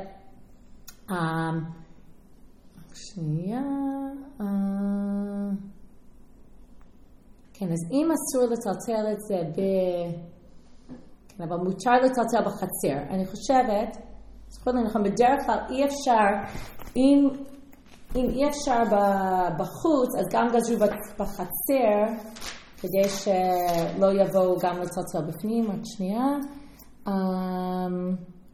שנייה, כן, אז אם אסור לטלטל את זה ב... כן, אבל מותר לטלטל בחצר. אני חושבת, זכות לי נכון, בדרך כלל אי אפשר, אם, אם אי אפשר בחוץ, אז גם גזרו בחצר, כדי שלא יבואו גם לטלטל בפנים. רק שנייה. Um,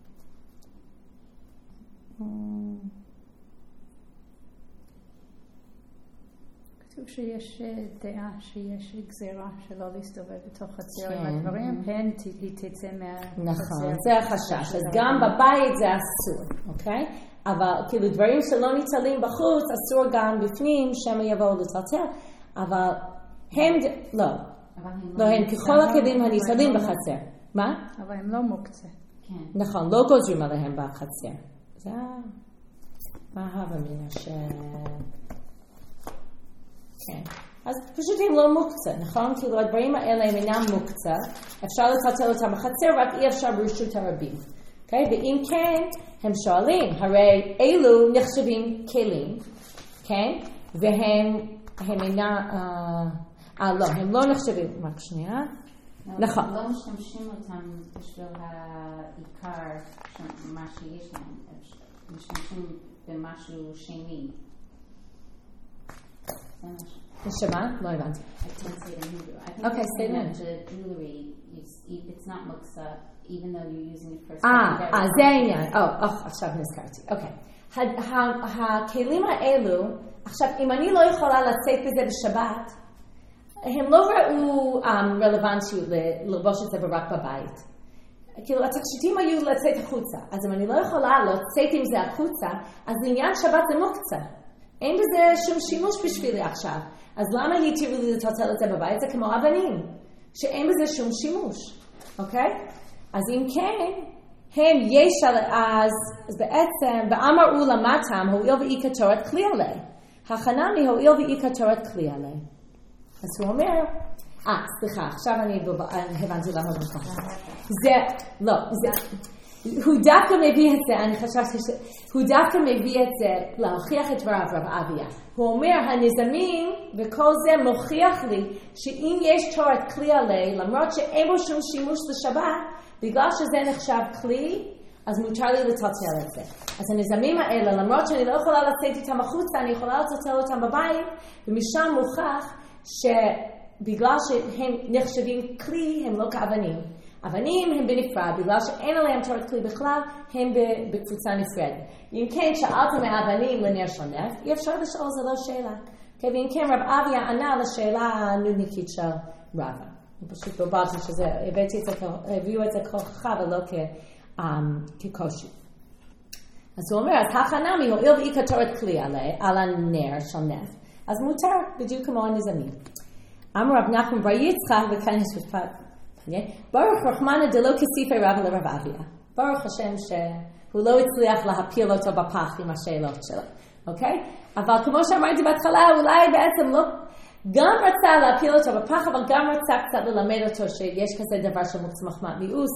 כתוב שיש דעה שיש גזירה שלא להסתובב בתוך חצר עם הדברים, פן היא תצא מהחצר. נכון, זה החשש. אז גם בבית זה אסור, אוקיי? אבל כאילו דברים שלא ניטלים בחוץ, אסור גם בפנים, שהם יבואו לטלטל, אבל הם, לא. לא, הם ככל הכלים הניטלים בחצר. מה? אבל הם לא מוקצה. נכון, לא גוזרים עליהם בחצר. זה מה הווה מן ש... כן. אז פשוט הם לא מוקצה, נכון? כאילו הדברים האלה הם אינם מוקצה. אפשר לטלטל אותם בחצר, רק אי אפשר ברשות הרבים. אוקיי? ואם כן, הם שואלים, הרי אלו נחשבים כלים, כן? והם הם אינם... אה, לא, הם לא נחשבים... רק שנייה. נכון. לא משתמשים אותם בשביל העיקר, מה שיש להם, משתמשים במשהו שני. שמה? לא הבנתי. I can't say it in Hebrew. I think okay, say that the jewelry, it's not muksa, even though you're using it for something. אה, זה העניין. או, עכשיו נזכרתי. אוקיי. הכלים האלו, עכשיו, אם אני לא יכולה לצאת בזה בשבת, הם לא ראו רלוונטיות ללבוש את זה רק בבית. כאילו, התכשיטים היו לצאת החוצה. אז אם אני לא יכולה לצאת עם זה החוצה, אז לעניין שבת זה מוקצה. אין בזה שום שימוש בשבילי עכשיו. אז למה התירו לי לטלטל את זה בבית? זה כמו אבנים, שאין בזה שום שימוש. אוקיי? אז אם כן, הם יש על... אז, אז בעצם, ואמרו למתם, הואיל ואי כתורת כלי עלי. החנמי הואיל ואי כתורת כלי עלי. אז הוא אומר, אה, סליחה, עכשיו אני הבנתי למה זה ככה. זה, לא, זה, הוא דווקא מביא את זה, אני חשבתי ש... הוא דווקא מביא את זה להוכיח את דבריו רב אביה. הוא אומר, הנזמים וכל זה מוכיח לי שאם יש תורת כלי עלי, למרות שאין בו שום שימוש לשבת, בגלל שזה נחשב כלי, אז מותר לי לטלטל את זה. אז הנזמים האלה, למרות שאני לא יכולה לצאת איתם החוצה, אני יכולה לטלטל אותם בבית, ומשם מוכח שבגלל שהם נחשבים כלי, הם לא כאבנים. אבנים הם בנפרד, בגלל שאין עליהם תורת כלי בכלל, הם בקבוצה נפרדת. אם כן, שאלתם מהאבנים לנר של נפט, אי אפשר לשאול, זה לא שאלה. ואם כן, רב אביה ענה לשאלה הנודניקית של רבא. אני פשוט בובלתי שזה, הבאתי את זה, הביאו את זה כהוכחה ולא כקושי. אז הוא אומר, אז הכנמי הואיל ואי כתורת כלי על הנר של נפט, אז מותר, בדיוק כמו הנזמים. אמר רב נחמן בר יצחק, וכאן יש משפט, ברוך רחמנא דלא כסיפי רבא לרב אביה. ברוך השם שהוא לא הצליח להפיל אותו בפח עם השאלות שלו, אוקיי? אבל כמו שאמרתי בהתחלה, אולי בעצם לא, גם רצה להפיל אותו בפח, אבל גם רצה קצת ללמד אותו שיש כזה דבר של מוקצה מחמת מיאוס,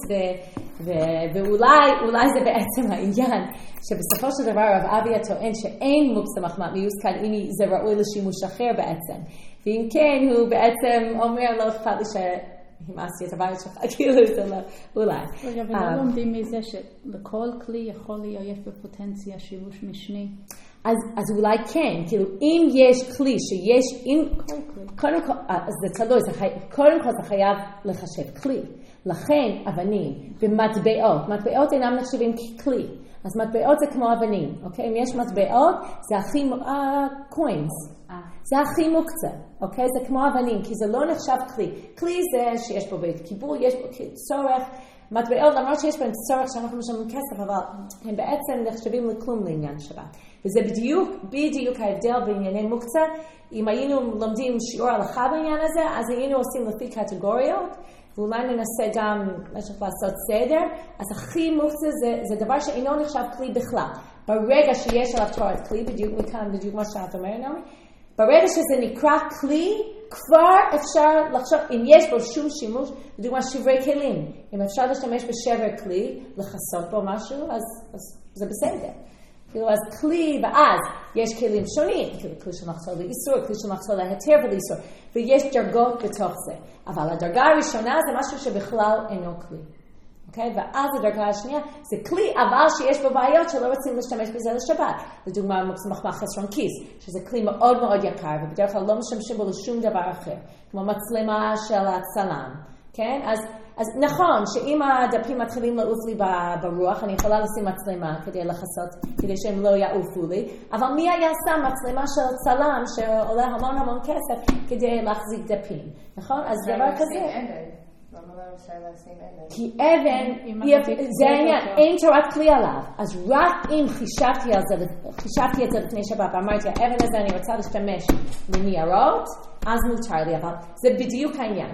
ואולי אולי זה בעצם העניין, שבסופו של דבר רב אביה טוען שאין מוקצה מחמת מיאוס כאן, אם זה ראוי לשימוש אחר בעצם. ואם כן, הוא בעצם אומר, לא אכפת לי ש... אם עשי את הבית שלך, כאילו זה לא, אולי. רגע, ולא לומדים מזה שלכל כלי יכול להיות בפוטנציה שימוש משני. אז, אז אולי כן, כאילו אם יש כלי שיש, אם, קודם כל, אז זה תלוי, זה חי, קודם כל זה חייב לחשב כלי. לכן אבנים ומטבעות, מטבעות אינם נחשבים ככלי. אז מטבעות זה כמו אבנים, אוקיי? אם יש מטבעות, זה הכי, קוינס. זה הכי מוקצה, אוקיי? זה כמו אבנים, כי זה לא נחשב כלי. כלי זה שיש פה בית קיבור, יש פה צורך, מטבעות, למרות שיש בהם צורך שאנחנו משלמים כסף, אבל הם בעצם נחשבים לכלום לעניין שבת. וזה בדיוק, בדיוק ההבדל בענייני מוקצה. אם היינו לומדים שיעור הלכה בעניין הזה, אז היינו עושים לפי קטגוריות, ואולי ננסה גם משהו לעשות סדר. אז הכי מוקצה זה, זה דבר שאינו נחשב כלי בכלל. ברגע שיש עליו תורת כלי, בדיוק מכאן, בדיוק מה שאת אומרת, נעמי, ברגע שזה נקרא כלי, כבר אפשר לחשוב, אם יש בו שום שימוש, לדוגמה שברי כלים. אם אפשר להשתמש בשבר כלי, לחסות בו משהו, אז, אז זה בסדר. כאילו אז כלי, ואז יש כלים שונים, כאילו כלי של מחסור לאיסור, כלי של מחסור להיתר ולאיסור, ויש דרגות בתוך זה. אבל הדרגה הראשונה זה משהו שבכלל אינו כלי. אוקיי? ואז הדרגה השנייה זה כלי, אבל שיש בו בעיות שלא רוצים להשתמש בזה לשבת. לדוגמה, מחמח חסרון כיס, שזה כלי מאוד מאוד יקר, ובדרך כלל לא משתמשים בו לשום דבר אחר, כמו מצלמה של הצלם. כן? אז, אז נכון שאם הדפים מתחילים לעוף לי ברוח, אני יכולה לשים מצלמה כדי לחסות, כדי שהם לא יעופו לי, אבל מי היה שם מצלמה של צלם שעולה המון המון כסף כדי להחזיק דפים? נכון? אז דבר כזה... למה לא אפשר לשים אבן? כי אבן, זה העניין, אין תורת כלי עליו. אז רק אם חישבתי על זה, חישבתי את זה לפני שבת, ואמרתי, האבן הזה אני רוצה להשתמש לניירות, אז מותר לי, אבל זה בדיוק העניין.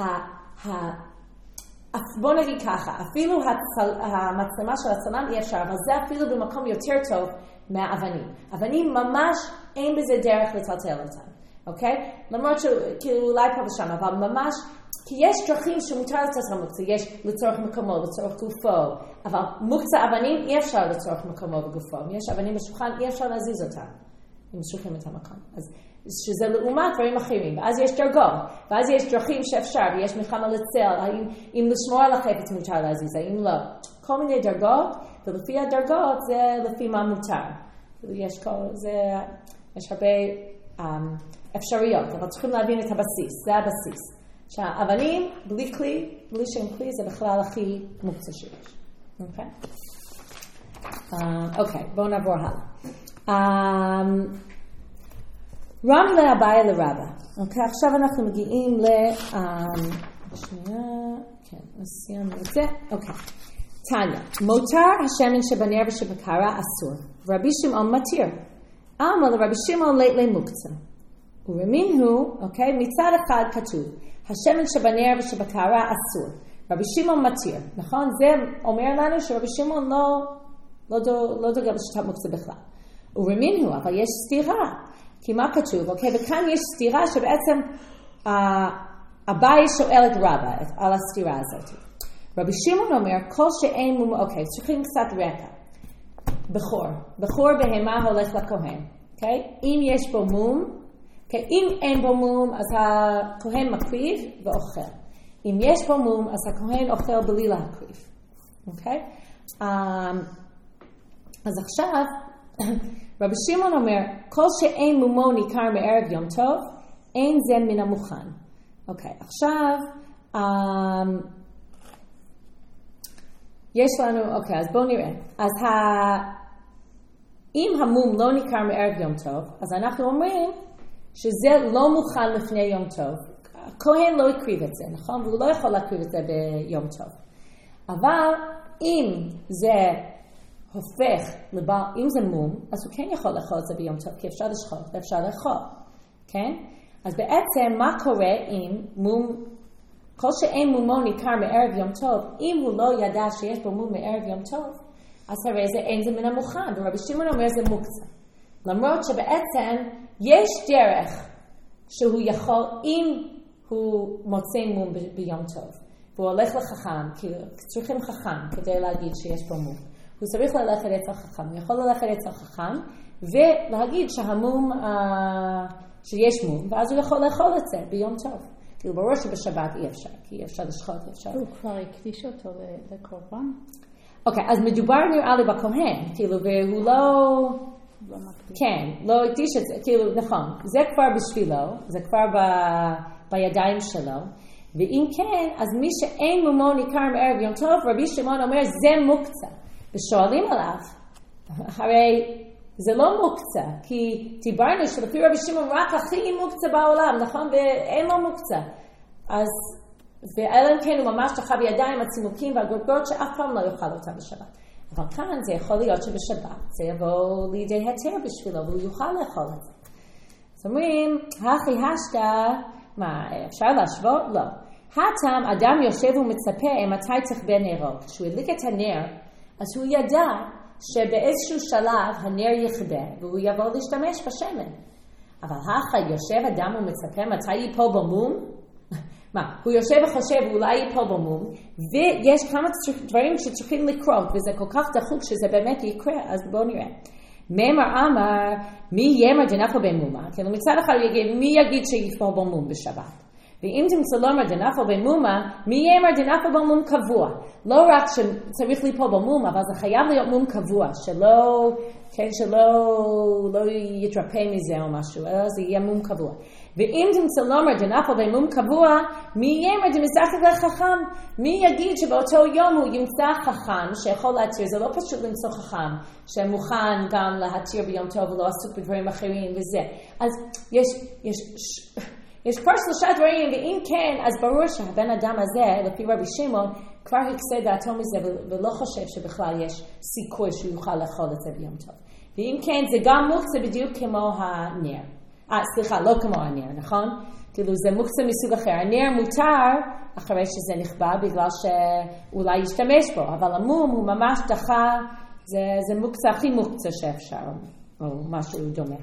בוא נגיד ככה, אפילו המצלמה של הצלם אי אפשר, אבל זה אפילו במקום יותר טוב מהאבנים. אבנים ממש אין בזה דרך לטלטל אותם, אוקיי? למרות שכאילו אולי פה ושם, אבל ממש, כי יש דרכים שמותר לצורך מוקצה, יש לצורך מקומו, לצורך גופו, אבל מוקצה אבנים אי אפשר לצורך מקומו וגופו. אם יש אבנים בשולחן, אי אפשר להזיז אותם, אם שולחים את המקום. אז שזה לעומת דברים אחרים, ואז יש דרגות, ואז יש דרכים שאפשר, ויש מלחמה לצל, האם אם לשמור על החפץ מותר להזיז, האם לא. כל מיני דרגות, ולפי הדרגות זה לפי מה מותר. יש, כל, זה, יש הרבה um, אפשרויות, אבל צריכים להבין את הבסיס, זה הבסיס. שהאבנים, בלי כלי, בלי שם כלי, זה בכלל הכי מוקצה שיש. אוקיי? אוקיי, בואו נעבור הלאה. Um, רמי לאביי לרבא. אוקיי, עכשיו אנחנו מגיעים ל... שנייה, כן, סיימנו את זה. אוקיי. תניא, מותר השמן שבנר ושבקרה אסור, ורבי שמעון מתיר. אמר לרבי שמעון לית למוקצה. ורמין הוא, אוקיי, מצד אחד כתוב, השמן שבנר ושבקרה אסור, רבי שמעון מתיר. נכון? זה אומר לנו שרבי שמעון לא, לא, לא, לא דוגל בשיטת מוקצה בכלל. ורמין הוא, אבל יש סתירה. כי מה כתוב? אוקיי, וכאן יש סתירה שבעצם אביי שואל את רבא על הסתירה הזאת. רבי שמעון אומר, כל שאין מום, אוקיי, צריכים קצת רקע. בחור, בחור בהמה הולך לכהן, אוקיי? אם יש בו מום, אוקיי, אם אין בו מום, אז הכהן מקריב ואוכל. אם יש בו מום, אז הכהן אוכל בלי להקריב, אוקיי? אז עכשיו, רבי שמעון אומר, כל שאין מומו ניכר מערב יום טוב, אין זה מן המוכן. אוקיי, עכשיו, um, יש לנו, אוקיי, אז בואו נראה. אז ה, אם המום לא ניכר מערב יום טוב, אז אנחנו אומרים שזה לא מוכן לפני יום טוב. הכהן לא הקריב את זה, נכון? והוא לא יכול להקריב את זה ביום טוב. אבל אם זה... הופך לבעל, אם זה מום, אז הוא כן יכול לאכול את זה ביום טוב, כי אפשר לשחוט ואפשר לאכול, כן? אז בעצם מה קורה אם מום, כל שאין מומו ניכר מערב יום טוב, אם הוא לא ידע שיש בו מום מערב יום טוב, אז הרי זה אין זה מן המוכן, ורבי שמעון אומר זה מוקצה. למרות שבעצם יש דרך שהוא יכול, אם הוא מוצא מום ב- ביום טוב, והוא הולך לחכם, כי צריכים חכם כדי להגיד שיש בו מום. הוא צריך ללכת אצל חכם, הוא יכול ללכת אצל חכם ולהגיד שהמום, אה, שיש מום, ואז הוא יכול לאכול את זה ביום טוב. כאילו ברור שבשבת אי אפשר, כי אי אפשר לשחוט, אי אפשר. הוא כבר הקדיש אותו לקורבן? אוקיי, אז מדובר נראה לי בכהן, כאילו, והוא לא... לא מקדיש. כן, לא הקדיש את זה, כאילו, נכון, זה כבר בשבילו, זה כבר ב... בידיים שלו, ואם כן, אז מי שאין מומו ניכר מערב יום טוב, רבי שמעון אומר, זה מוקצה. ושואלים עליו, הרי זה לא מוקצה, כי דיברנו שלפי רבי שמעון רק הכי מוקצה בעולם, נכון? ואין לו מוקצה. אז, ואלן כן הוא ממש תחב בידיים הצימוקים והגורגות שאף פעם לא יאכל אותה בשבת. אבל כאן זה יכול להיות שבשבת זה יבוא לידי היתר בשבילו, והוא יוכל לאכול את זה. אז אומרים, הכי השתה, מה, אפשר להשוות? לא. הטעם, אדם יושב ומצפה מתי תכבה נרו. כשהוא הדליק את הנר, אז הוא ידע שבאיזשהו שלב הנר יכבה, והוא יבוא להשתמש בשמן. אבל הכי יושב אדם ומצפה מתי ייפול במום? מה, הוא יושב וחושב אולי ייפול במום, ויש כמה דברים שצריכים לקרות, וזה כל כך דחוק שזה באמת יקרה, אז בואו נראה. מימר אמר, מי יאמר דנפל במומה? כאילו מצד אחד הוא יגיד, מי יגיד שיפול בו מום בשבת? ואם תמצא לומר דנפל במומה, מי יאמר דנפל במום קבוע? לא רק שצריך ליפול במום, אבל זה חייב להיות מום קבוע, שלא, כן, שלא לא יתרפא מזה או משהו, אלא זה יהיה מום קבוע. ואם תמצא לומר דנפל במום קבוע, מי יאמר דמזקק לחכם? מי יגיד שבאותו יום הוא ימצא חכם שיכול להתיר? זה לא פשוט למצוא חכם שמוכן גם להתיר ביום טוב ולא עסוק בדברים אחרים וזה. אז יש, יש, יש כבר שלושה דברים, ואם כן, אז ברור שהבן אדם הזה, לפי רבי שמעון, כבר הקצה דעתו מזה ולא חושב שבכלל יש סיכוי שהוא יוכל לאכול את זה ביום טוב. ואם כן, זה גם מוקצה בדיוק כמו הנר. אה, סליחה, לא כמו הנר, נכון? כאילו זה מוקצה מסוג אחר. הנר מותר אחרי שזה נכבה בגלל שאולי ישתמש בו, אבל המום הוא ממש דחה, זה, זה מוקצה הכי מוקצה שאפשר, או משהו דומה.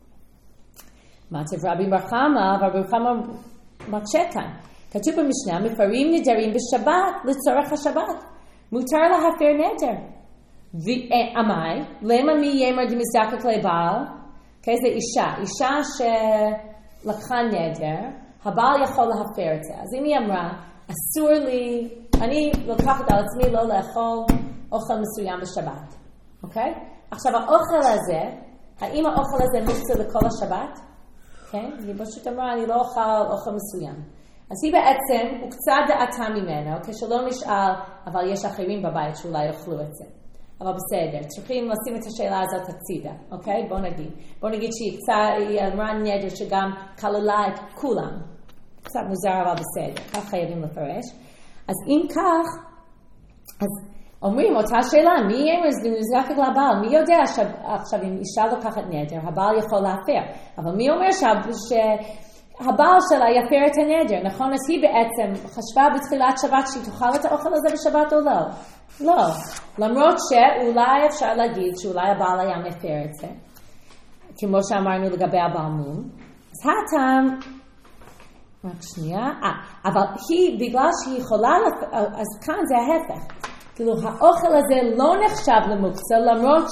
מעטב רבי בר חמא, רבי בר חמא מקשה כאן. כתוב במשנה, מפרים נדרים בשבת לצורך השבת. מותר להפר נדר. ועמי, למה מי יאמר דמזקק לבעל? כי זה אישה, אישה שלקחה נדר, הבעל יכול להפר את זה. אז אם היא אמרה, אסור לי, אני לוקחת על עצמי לא לאכול אוכל מסוים בשבת. אוקיי? עכשיו האוכל הזה, האם האוכל הזה מוקצה לכל השבת? כן? היא פשוט אמרה, אני לא אוכל אוכל מסוים. אז היא בעצם הוקצה דעתה ממנו, כשלא נשאל, אבל יש אחרים בבית שאולי יאכלו את זה. אבל בסדר, צריכים לשים את השאלה הזאת הצידה, אוקיי? בוא נגיד. בוא נגיד שהיא קצה, היא אמרה נדר שגם כללה את כולם. קצת מוזר אבל בסדר, כך חייבים לפרש. אז אם כך, אז אומרים אותה שאלה, מי יאמר זה נזקק לבעל? מי יודע שעכשיו אם אישה לוקחת נדר, הבעל יכול להפר. אבל מי אומר שהבעל שלה יפר את הנדר, נכון? אז היא בעצם חשבה בתחילת שבת שהיא תאכל את האוכל הזה בשבת או לא? לא. למרות שאולי אפשר להגיד שאולי הבעל היה מפר את זה, כמו שאמרנו לגבי הבעל מום. אז הטעם, רק שנייה, אה, אבל היא, בגלל שהיא יכולה, אז כאן זה ההפך. כאילו, האוכל הזה לא נחשב למוקצה, למרות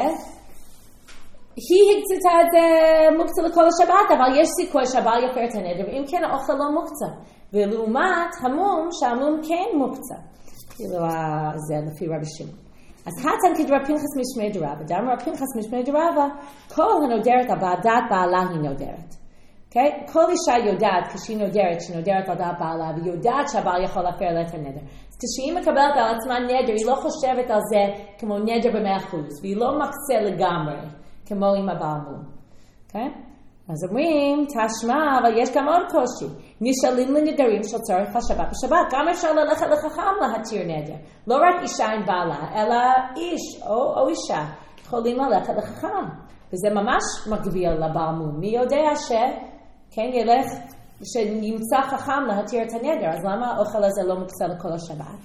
שהיא הקצתה את זה מוקצה לכל השבת, אבל יש סיכוי שהבעל יפר את הנדר, ואם כן, האוכל לא מוקצה. ולעומת המום, שהמום כן מוקצה. כאילו, זה לפי רבי שמעון. אז הטעם כדרב פנחס משמי דרבא, דאמר רב פנחס משמי דרבא, כל הנודרת על דעת בעלה היא נודרת. Okay? כל אישה יודעת כשהיא נודרת, שהיא נודרת על דעת בעלה, והיא יודעת שהבעל יכול להפר לה את הנדר. אז כשהיא מקבלת על עצמה נדר, היא לא חושבת על זה כמו נדר במאה אחוז, והיא לא מקצה לגמרי, כמו עם הבעל מום. Okay? אז אומרים, תשמע, אבל יש גם עוד קושי. נשאלים לנדרים של צורך השבת. בשבת גם אפשר ללכת לחכם להתיר נדר. לא רק אישה עם בעלה, אלא איש או, או אישה יכולים ללכת לחכם. וזה ממש מגביל לבעל מום. מי יודע ש... כן, ילך, שנמצא חכם להתיר את הנדר, אז למה האוכל הזה לא מוקצה לכל השבת?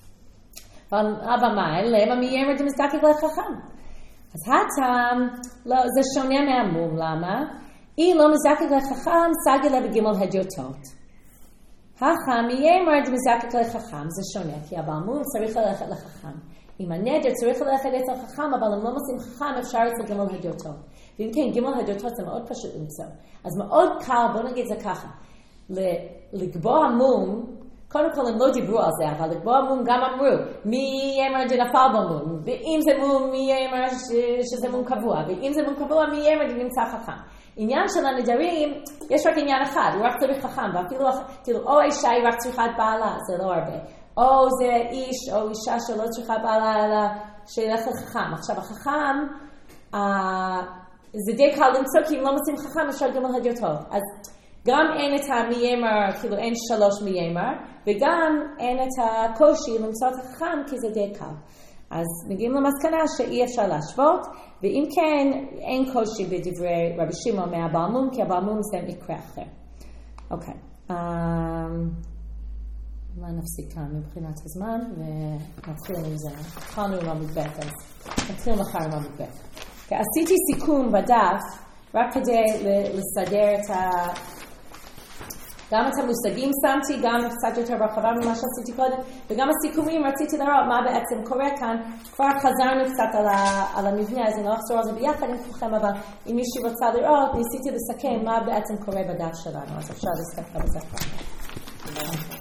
אבל מה, למה מי יאמר דמזקק לחכם? אז הטעם, לא, זה שונה מהמום, למה? אם לא מזקק לחכם, סגי לה בגימל הדיוטות. החם יאמר דמזקק לחכם, זה שונה, כי הבעמום צריך ללכת לחכם. אם הנדר צריך ללכת אצל חכם, אבל אם לא מוצאים חכם, אפשר אצל גימל הדיוטות. ואם כן, גימל הדיוטות זה מאוד פשוט למצוא. אז מאוד קל, בוא נגיד זה ככה, לקבוע מום, קודם כל הם לא דיברו על זה, אבל לקבוע מום גם אמרו, מי יאמר דנפל במום, ואם זה מום, מי יאמר שזה מום קבוע, ואם זה מום קבוע, מי יאמר דנמצא חכם. עניין של הנדרים, יש רק עניין אחד, הוא רק צריך חכם, ואפילו, כאילו, או האישה היא רק צריכה את בעלה, זה לא הרבה. או זה איש או אישה שלא צריכה בעלה, אלא שילך לחכם. עכשיו, החכם, אה, זה די קל למצוא, כי אם לא מוצאים חכם, אפשר גם להדיוטות. אז גם אין את המיימר, כאילו אין שלוש מיימר, וגם אין את הקושי למצוא את החכם, כי זה די קל. אז מגיעים למסקנה שאי אפשר להשוות, ואם כן, אין קושי בדברי רבי שמעון מהבעל מום, כי הבעל מום זה מקרה אחר. אוקיי. מה נפסיק כאן מבחינת הזמן, ונתחיל עם זה. התחלנו עם עמוד ב', אז נתחיל מחר עם עמוד ב'. עשיתי סיכום בדף, רק כדי לסדר את ה... גם את המושגים שמתי, גם קצת יותר ברחבה ממה שעשיתי קודם, וגם הסיכומים רציתי לראות מה בעצם קורה כאן. כבר חזרנו קצת על, ה, על המבנה, אז אני לא אחזור על זה ביחד עם כולכם, אבל אם מישהו רוצה לראות, ניסיתי לסכם מה בעצם קורה בדף שלנו, אז אפשר להסתכל בזה כבר.